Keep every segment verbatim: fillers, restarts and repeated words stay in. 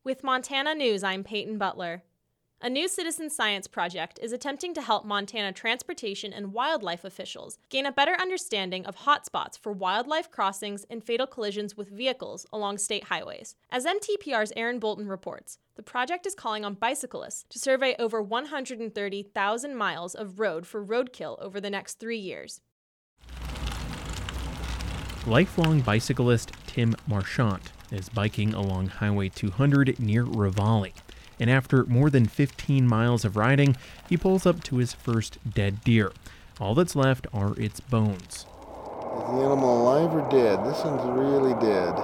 With Montana News, I'm Peyton Butler. A new citizen science project is attempting to help Montana transportation and wildlife officials gain a better understanding of hotspots for wildlife crossings and fatal collisions with vehicles along state highways. As M T P R's Aaron Bolton reports, the project is calling on bicyclists to survey over one hundred thirty thousand miles of road for roadkill over the next three years. Lifelong bicyclist Tim Marchant is biking along Highway two hundred near Ravalli, and after more than fifteen miles of riding, he pulls up to his first dead deer. All that's left are its bones. Is the animal alive or dead? This one's really dead.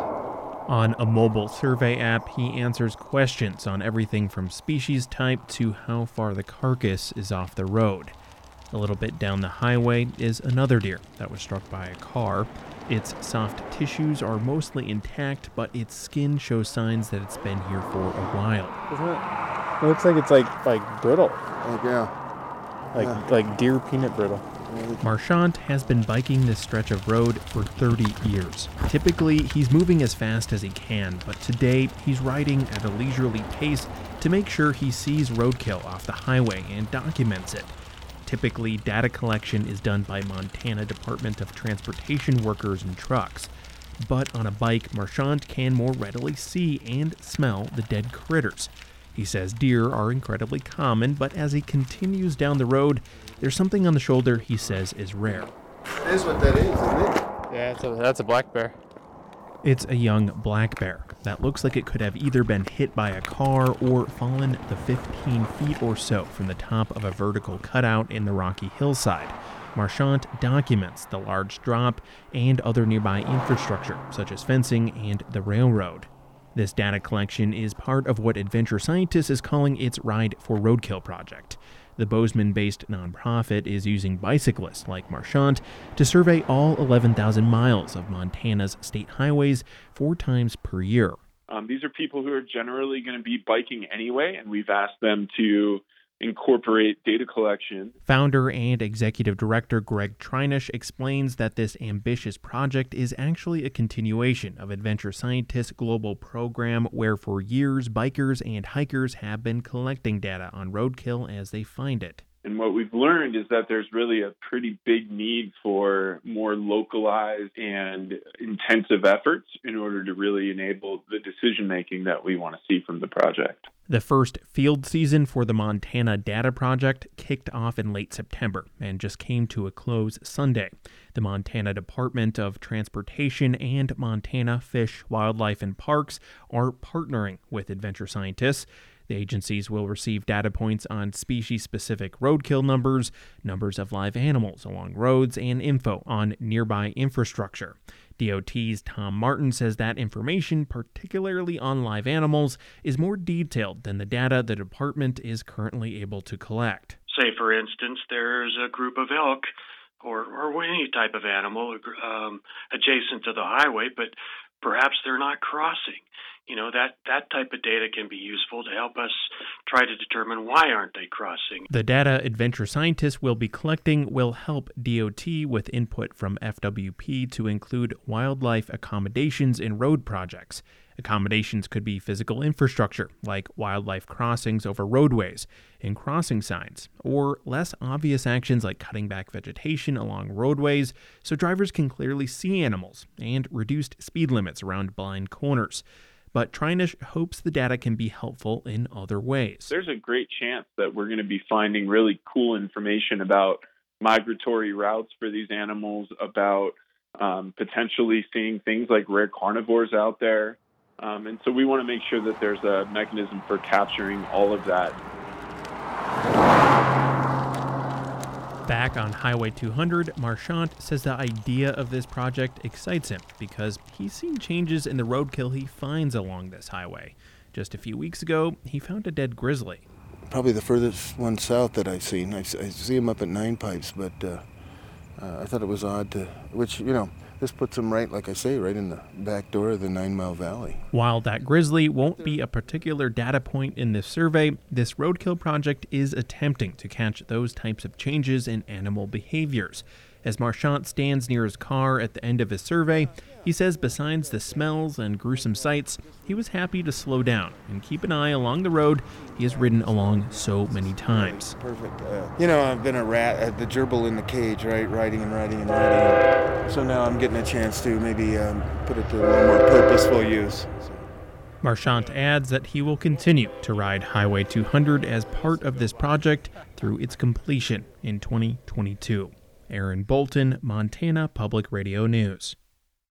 On a mobile survey app, he answers questions on everything from species type to how far the carcass is off the road. A little bit down the highway is another deer that was struck by a car. Its soft tissues are mostly intact, but its skin shows signs that it's been here for a while. Isn't it? It looks like it's like like brittle. Like, yeah. Like yeah. like deer peanut brittle. Marchant has been biking this stretch of road for thirty years. Typically, he's moving as fast as he can, but today he's riding at a leisurely pace to make sure he sees roadkill off the highway and documents it. Typically, data collection is done by Montana Department of Transportation workers and trucks. But on a bike, Marchant can more readily see and smell the dead critters. He says deer are incredibly common, but as he continues down the road, there's something on the shoulder he says is rare. That is what that is, isn't it? Yeah, it's a, that's a black bear. It's a young black bear that looks like it could have either been hit by a car or fallen the fifteen feet or so from the top of a vertical cutout in the rocky hillside. Marchant documents the large drop and other nearby infrastructure, such as fencing and the railroad. This data collection is part of what Adventure Scientists is calling its Ride for Roadkill project. The Bozeman-based nonprofit is using bicyclists like Marchant to survey all eleven thousand miles of Montana's state highways four times per year. Um, these are people who are generally going to be biking anyway, and we've asked them to incorporate data collection. Founder and executive director Greg Trinish explains that this ambitious project is actually a continuation of Adventure Scientists' global program, where for years bikers and hikers have been collecting data on roadkill as they find it. And what we've learned is that there's really a pretty big need for more localized and intensive efforts in order to really enable the decision-making that we want to see from the project. The first field season for the Montana Data Project kicked off in late September and just came to a close Sunday. The Montana Department of Transportation and Montana Fish, Wildlife, and Parks are partnering with Adventure Scientists. The agencies will receive data points on species-specific roadkill numbers, numbers of live animals along roads, and info on nearby infrastructure. D O T's Tom Martin says that information, particularly on live animals, is more detailed than the data the department is currently able to collect. Say, for instance, there's a group of elk or, or any type of animal um, adjacent to the highway, but perhaps they're not crossing. You know, that, that type of data can be useful to help us try to determine why aren't they crossing. The data Adventure Scientists will be collecting will help D O T with input from F W P to include wildlife accommodations in road projects. Accommodations could be physical infrastructure, like wildlife crossings over roadways and crossing signs, or less obvious actions like cutting back vegetation along roadways so drivers can clearly see animals, and reduced speed limits around blind corners. But Trinish hopes the data can be helpful in other ways. There's a great chance that we're going to be finding really cool information about migratory routes for these animals, about um, potentially seeing things like rare carnivores out there. Um, and so we want to make sure that there's a mechanism for capturing all of that. Back on Highway two hundred, Marchant says the idea of this project excites him because he's seen changes in the roadkill he finds along this highway. Just a few weeks ago, he found a dead grizzly. Probably the furthest one south that I've seen. I, I see him up at Nine Pipes, but uh, uh, I thought it was odd to, which, you know, this puts him right, like I say, right in the back door of the Nine Mile Valley. While that grizzly won't be a particular data point in this survey, this roadkill project is attempting to catch those types of changes in animal behaviors. As Marchant stands near his car at the end of his survey, he says besides the smells and gruesome sights, he was happy to slow down and keep an eye along the road he has ridden along so many times. Perfect. Uh, you know, I've been a rat at the gerbil in the cage, right? Riding and riding and riding. So now I'm getting a chance to maybe um, put it to a little more purposeful use. So. Marchant adds that he will continue to ride Highway two hundred as part of this project through its completion in twenty twenty-two. Aaron Bolton, Montana Public Radio News.